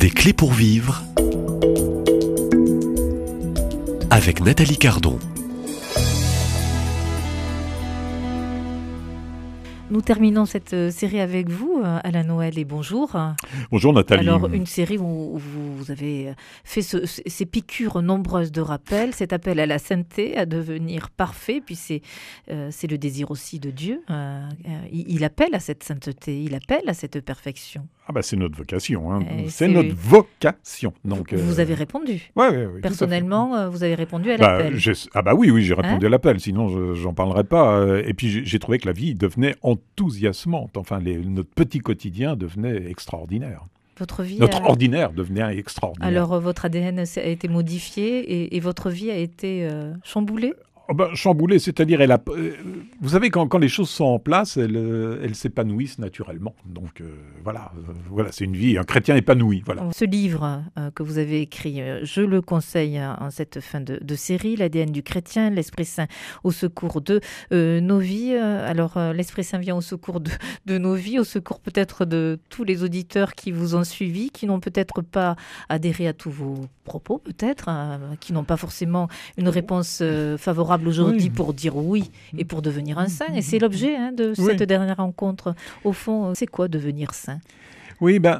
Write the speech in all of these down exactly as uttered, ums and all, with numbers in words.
Des clés pour vivre avec Nathalie Cardon. Nous terminons cette série avec vous, Alain Noël, et bonjour. Bonjour Nathalie. Alors, une série où vous avez fait ce, ces piqûres nombreuses de rappels, cet appel à la sainteté, à devenir parfait, puis c'est, euh, c'est le désir aussi de Dieu. Euh, il, il appelle à cette sainteté, il appelle à cette perfection. Ah bah c'est notre vocation, hein. c'est, c'est notre vocation. Donc, vous, euh... vous avez répondu. Ouais, ouais, ouais, personnellement, vous avez répondu à bah, l'appel. Ah bah oui, oui, j'ai répondu hein à l'appel, sinon je, j'en parlerai pas. Et puis j'ai, j'ai trouvé que la vie devenait enthousiasmante. Enfin, les, notre petit quotidien devenait extraordinaire. Votre vie Notre a... ordinaire devenait extraordinaire. Alors, votre A D N a été modifié et, et votre vie a été euh, chamboulée ? Oh ben, chamboulée, c'est-à-dire, elle a, euh, vous savez, quand, quand les choses sont en place, elles, euh, elles s'épanouissent naturellement. Donc euh, voilà, euh, voilà, c'est une vie, un chrétien épanoui. Voilà. Ce livre euh, que vous avez écrit, euh, je le conseille hein, en cette fin de, de série, l'A D N du chrétien, l'Esprit Saint au secours de euh, nos vies. Alors euh, l'Esprit Saint vient au secours de, de nos vies, au secours peut-être de tous les auditeurs qui vous ont suivi, qui n'ont peut-être pas adhéré à tous vos propos, peut-être, hein, qui n'ont pas forcément une réponse euh, favorable aujourd'hui oui. pour dire oui et pour devenir un saint. Et c'est l'objet hein, de cette oui. dernière rencontre. Au fond, c'est quoi devenir saint ? Oui, ben,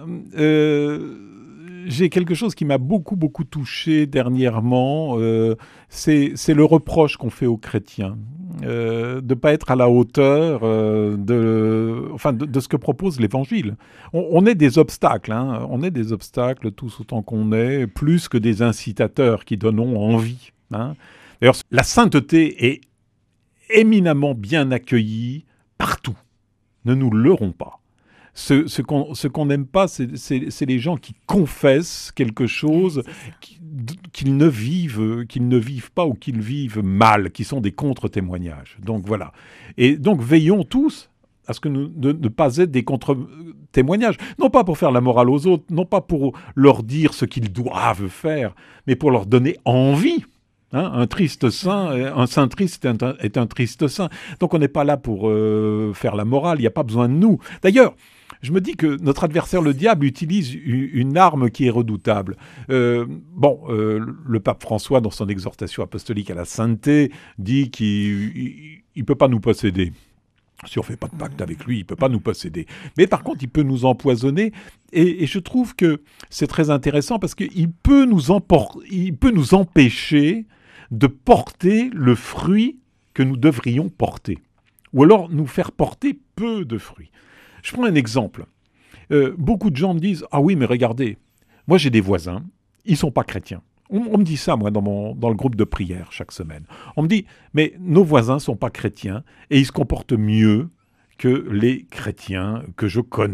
euh, j'ai quelque chose qui m'a beaucoup, beaucoup touché dernièrement. Euh, c'est, c'est le reproche qu'on fait aux chrétiens. Euh, de ne pas être à la hauteur euh, de, enfin, de, de ce que propose l'Évangile. On, on est des obstacles, hein, on est des obstacles tous autant qu'on est, plus que des incitateurs qui donnent envie. Hein. D'ailleurs, la sainteté est éminemment bien accueillie partout. Ne nous leurrons pas. Ce, ce, qu'on, ce qu'on n'aime pas, c'est, c'est, c'est les gens qui confessent quelque chose qui, qu'ils ne vivent, qu'ils ne vivent pas ou qu'ils vivent mal, qui sont des contre-témoignages. Donc voilà. Et donc veillons tous à ce que nous ne, ne pas être des contre-témoignages. Non pas pour faire la morale aux autres, non pas pour leur dire ce qu'ils doivent faire, mais pour leur donner envie. Hein, un triste saint, un saint triste est un, est un triste saint. Donc on n'est pas là pour euh, faire la morale, il n'y a pas besoin de nous. D'ailleurs, je me dis que notre adversaire, le diable, utilise une, une arme qui est redoutable. Euh, bon, euh, le pape François, dans son exhortation apostolique à la sainteté, dit qu'il ne peut pas nous posséder. Si on ne fait pas de pacte avec lui, il ne peut pas nous posséder. Mais par contre, il peut nous empoisonner. Et, et je trouve que c'est très intéressant parce qu'il peut nous, empor- il peut nous empêcher de porter le fruit que nous devrions porter. Ou alors nous faire porter peu de fruits. Je prends un exemple. Euh, beaucoup de gens me disent « Ah oui, mais regardez, moi j'ai des voisins, ils ne sont pas chrétiens. » On, on me dit ça, moi, dans, mon, dans le groupe de prière chaque semaine. On me dit « Mais nos voisins ne sont pas chrétiens et ils se comportent mieux que les chrétiens que je connais. »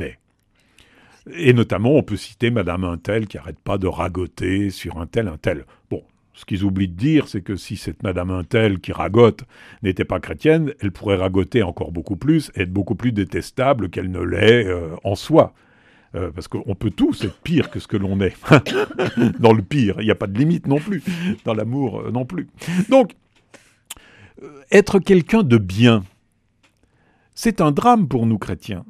Et notamment, on peut citer Madame un tel qui n'arrête pas de ragoter sur un tel, un tel. Bon, ce qu'ils oublient de dire, c'est que si cette Madame un tel qui ragote n'était pas chrétienne, elle pourrait ragoter encore beaucoup plus et être beaucoup plus détestable qu'elle ne l'est euh, en soi. Euh, parce qu'on peut tous être pire que ce que l'on est. Dans le pire, il n'y a pas de limite non plus. Dans l'amour euh, non plus. Donc, euh, être quelqu'un de bien, c'est un drame pour nous chrétiens.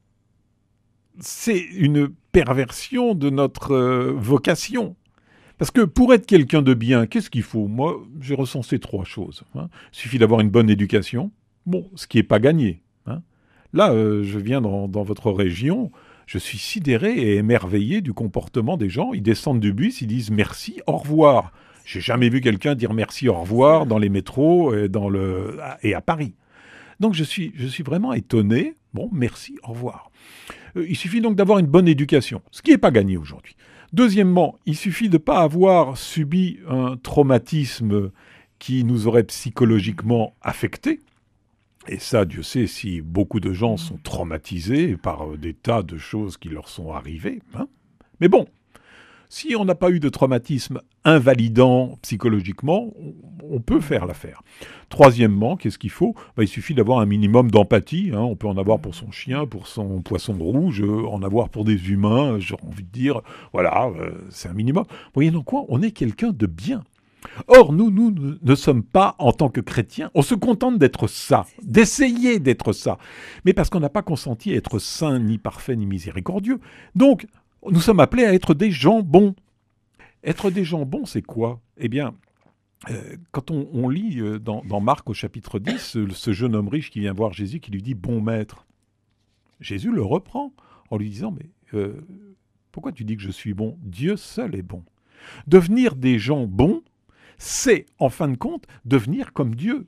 C'est une perversion de notre euh, vocation. Parce que pour être quelqu'un de bien, qu'est-ce qu'il faut ? Moi, j'ai recensé trois choses. Hein. Il suffit d'avoir une bonne éducation. Bon, ce qui n'est pas gagné. Hein. Là, euh, je viens dans, dans votre région, je suis sidéré et émerveillé du comportement des gens. Ils descendent du bus, ils disent merci, au revoir. J'ai jamais vu quelqu'un dire merci, au revoir dans les métros et, dans le, et à Paris. Donc je suis, je suis vraiment étonné. Bon, merci, au revoir. Euh, il suffit donc d'avoir une bonne éducation, ce qui n'est pas gagné aujourd'hui. Deuxièmement, il suffit de ne pas avoir subi un traumatisme qui nous aurait psychologiquement affectés. Et ça, Dieu sait si beaucoup de gens sont traumatisés par des tas de choses qui leur sont arrivées. Hein. Mais bon, si on n'a pas eu de traumatisme invalidant psychologiquement, on peut faire l'affaire. Troisièmement, qu'est-ce qu'il faut ? Ben, il suffit d'avoir un minimum d'empathie. Hein. On peut en avoir pour son chien, pour son poisson rouge, en avoir pour des humains. J'aurais envie de dire, voilà, euh, c'est un minimum. Moyennant quoi, on est quelqu'un de bien. Or, nous, nous ne sommes pas, en tant que chrétiens, on se contente d'être ça, d'essayer d'être ça. Mais parce qu'on n'a pas consenti à être saint, ni parfait, ni miséricordieux. Donc, Nous sommes appelés à être des gens bons. Être des gens bons, c'est quoi ? Eh bien, euh, quand on, on lit euh, dans, dans Marc au chapitre dix, ce, ce jeune homme riche qui vient voir Jésus, qui lui dit « Bon maître », Jésus le reprend en lui disant « Mais euh, pourquoi tu dis que je suis bon ? Dieu seul est bon. » Devenir des gens bons, c'est, en fin de compte, devenir comme Dieu.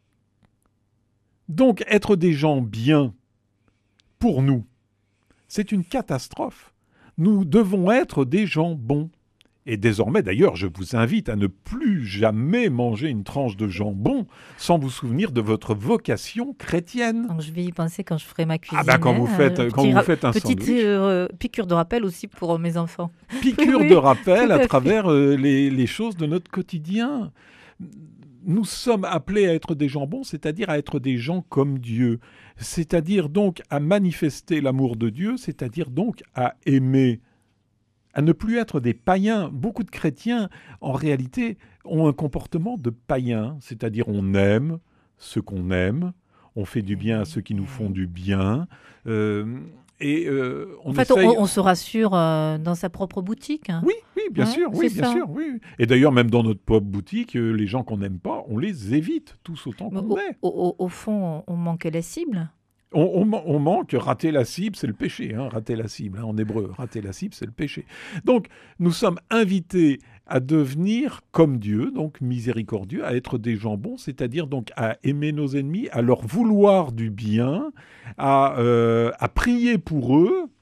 Donc, être des gens bien, pour nous, c'est une catastrophe. Nous devons être des gens bons. Et désormais, d'ailleurs, je vous invite à ne plus jamais manger une tranche de jambon sans vous souvenir de votre vocation chrétienne. Donc, je vais y penser quand je ferai ma cuisine. Ah ben quand vous faites, euh, quand vous faites un petite sandwich. euh, piqûre de rappel aussi pour euh, mes enfants. Piqûre Oui, de rappel tout à à fait. travers euh, les, les choses de notre quotidien. Nous sommes appelés à être des gens bons, c'est-à-dire à être des gens comme Dieu. C'est-à-dire donc à manifester l'amour de Dieu, c'est-à-dire donc à aimer. À ne plus être des païens. Beaucoup de chrétiens, en réalité, ont un comportement de païens, c'est-à-dire on aime ce qu'on aime, on fait du bien à ceux qui nous font du bien, euh, et euh, on En fait, essaye... on, on se rassure euh, dans sa propre boutique. Hein. Oui, oui, bien Ouais, sûr, oui, c'est bien ça. sûr, oui. Et d'ailleurs, même dans notre propre boutique, euh, les gens qu'on n'aime pas, on les évite tous autant Mais qu'on au, est. au, au- au fond, on manque la cible. On, on man- on manque, rater la cible, c'est le péché, hein, rater la cible, hein, en hébreu, rater la cible, c'est le péché. Donc, nous sommes invités à devenir comme Dieu, donc miséricordieux, à être des gens bons, c'est-à-dire donc à aimer nos ennemis, à leur vouloir du bien, à, euh, à prier pour eux.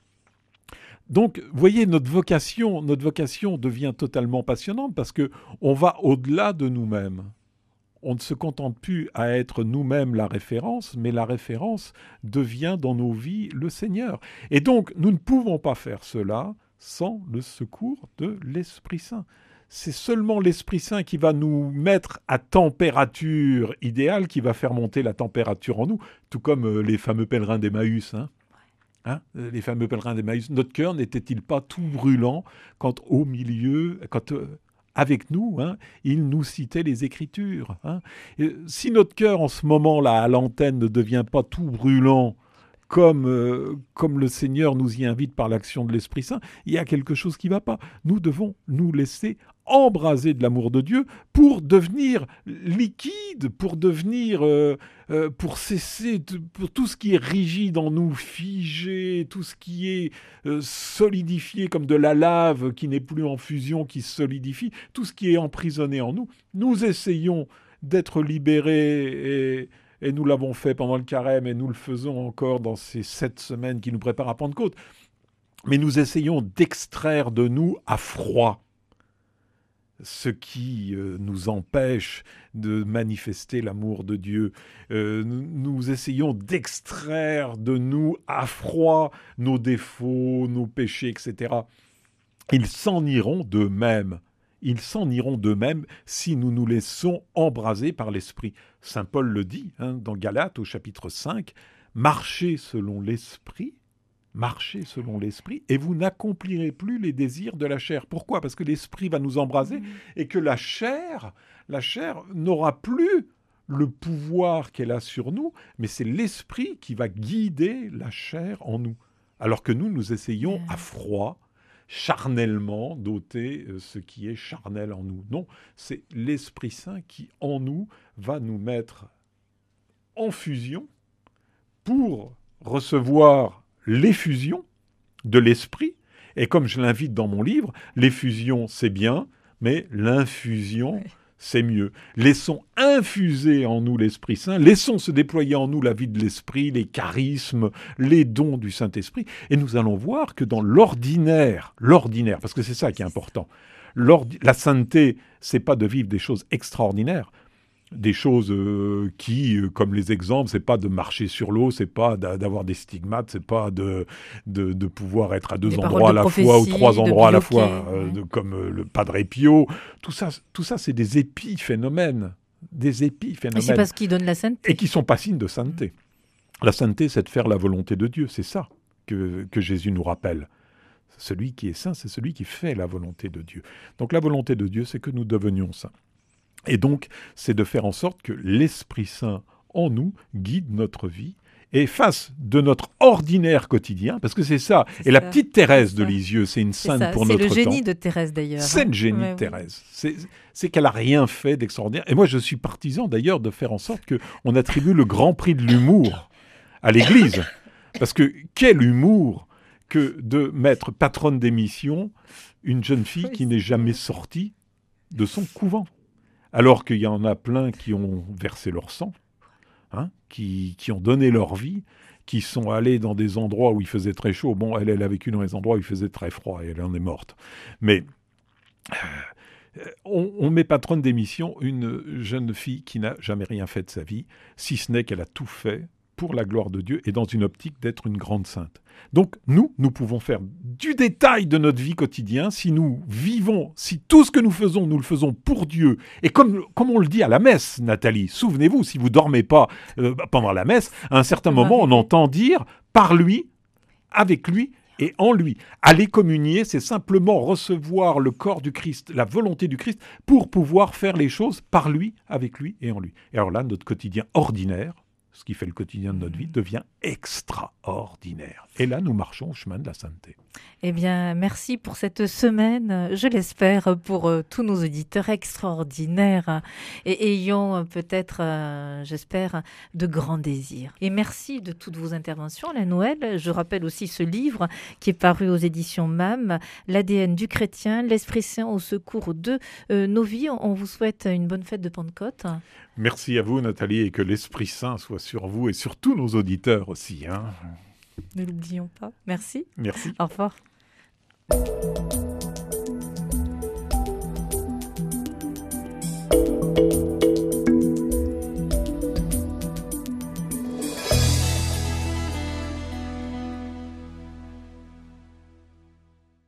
Donc, vous voyez, notre vocation, notre vocation devient totalement passionnante parce que on va au-delà de nous-mêmes. On ne se contente plus à être nous-mêmes la référence, mais la référence devient dans nos vies le Seigneur. Et donc, nous ne pouvons pas faire cela sans le secours de l'Esprit Saint. C'est seulement l'Esprit Saint qui va nous mettre à température idéale, qui va faire monter la température en nous, tout comme euh, les fameux pèlerins d'Emmaüs. Hein Hein, les fameux pèlerins d'Emmaüs. Notre cœur n'était-il pas tout brûlant quand au milieu, quand... Euh, avec nous, hein, il nous citait les Écritures. Hein. Et si notre cœur, en ce moment-là, à l'antenne, ne devient pas tout brûlant, comme, euh, comme le Seigneur nous y invite par l'action de l'Esprit Saint, il y a quelque chose qui ne va pas. Nous devons nous laisser embraser de l'amour de Dieu pour devenir liquide, pour devenir, euh, euh, pour cesser, de, pour tout ce qui est rigide en nous, figé, tout ce qui est euh, solidifié comme de la lave qui n'est plus en fusion, qui se solidifie, tout ce qui est emprisonné en nous. Nous essayons d'être libérés et Et nous l'avons fait pendant le carême et nous le faisons encore dans ces sept semaines qui nous préparent à Pentecôte. Mais nous essayons d'extraire de nous à froid ce qui euh, nous empêche de manifester l'amour de Dieu. Euh, nous essayons d'extraire de nous à froid nos défauts, nos péchés, et cetera. Ils s'en iront d'eux-mêmes. Ils s'en iront d'eux-mêmes si nous nous laissons embraser par l'Esprit. Saint Paul le dit hein, dans Galates au chapitre cinq, « Marchez selon l'Esprit, marchez selon l'Esprit, et vous n'accomplirez plus les désirs de la chair. » Pourquoi ? Parce que l'Esprit va nous embraser et que la chair, la chair n'aura plus le pouvoir qu'elle a sur nous, mais c'est l'Esprit qui va guider la chair en nous. Alors que nous, nous essayons à froid, charnellement d'ôter ce qui est charnel en nous. Non, c'est l'Esprit Saint qui, en nous, va nous mettre en fusion pour recevoir l'effusion de l'Esprit. Et comme je l'invite dans mon livre, l'effusion, c'est bien, mais l'infusion, ouais. c'est mieux. Laissons infuser en nous l'Esprit Saint, laissons se déployer en nous la vie de l'Esprit, les charismes, les dons du Saint-Esprit, et nous allons voir que dans l'ordinaire, l'ordinaire, parce que c'est ça qui est important, la sainteté, c'est pas de vivre des choses extraordinaires, des choses euh, qui, euh, comme les exemples, c'est pas de marcher sur l'eau, c'est pas d'avoir des stigmates, c'est pas de, de, de pouvoir être à deux des endroits à la fois ou trois endroits à la fois, euh, ouais. de, comme euh, le Padre Pio. Tout ça, tout ça, c'est des épiphénomènes, des épiphénomènes. Et c'est parce qu'ils donnent la sainteté. Et qui sont pas signes de sainteté. Mmh. La sainteté, c'est de faire la volonté de Dieu. C'est ça que, que Jésus nous rappelle. Celui qui est saint, c'est celui qui fait la volonté de Dieu. Donc la volonté de Dieu, c'est que nous devenions saints. Et donc, c'est de faire en sorte que l'Esprit Saint en nous guide notre vie Et face de notre ordinaire quotidien, parce que c'est ça, C'est et la ça, petite Thérèse c'est de ça. Lisieux, c'est une C'est sainte ça, pour c'est notre le génie temps. de Thérèse d'ailleurs. C'est hein. le génie Ouais, de oui. Thérèse. C'est, c'est qu'elle n'a rien fait d'extraordinaire. Et moi, je suis partisan d'ailleurs de faire en sorte qu'on attribue le grand prix de l'humour à l'Église. Parce que quel humour que de mettre patronne d'émission une jeune fille Oui, qui n'est c'est jamais vrai. sortie de son couvent. Alors qu'il y en a plein qui ont versé leur sang, hein, qui, qui ont donné leur vie, qui sont allés dans des endroits où il faisait très chaud. Bon, elle, elle a vécu dans des endroits où il faisait très froid et elle en est morte. Mais euh, on, on met patronne d'émission une jeune fille qui n'a jamais rien fait de sa vie, si ce n'est qu'elle a tout fait pour la gloire de Dieu et dans une optique d'être une grande sainte. Donc nous, nous pouvons faire du détail de notre vie quotidienne si nous vivons, si tout ce que nous faisons, nous le faisons pour Dieu. Et comme, comme on le dit à la messe, Nathalie, souvenez-vous, si vous ne dormez pas euh, pendant la messe, à un certain Ça moment, on m'arrivait. entend dire « par lui, avec lui et en lui ». Aller communier, c'est simplement recevoir le corps du Christ, la volonté du Christ, pour pouvoir faire les choses par lui, avec lui et en lui. Et alors là, notre quotidien ordinaire, ce qui fait le quotidien de notre vie, devient extraordinaire. Et là, nous marchons au chemin de la sainteté. Eh bien, merci pour cette semaine, je l'espère, pour euh, tous nos auditeurs extraordinaires et ayant euh, peut-être, euh, j'espère, de grands désirs. Et merci de toutes vos interventions, la Noël. Je rappelle aussi ce livre qui est paru aux éditions M A M, L'A D N du chrétien, l'Esprit Saint au secours de euh, nos vies. On vous souhaite une bonne fête de Pentecôte. Merci à vous, Nathalie, et que l'Esprit Saint soit sur vous et sur tous nos auditeurs aussi. Hein. Ne l'oublions pas. Merci. Merci. Au revoir.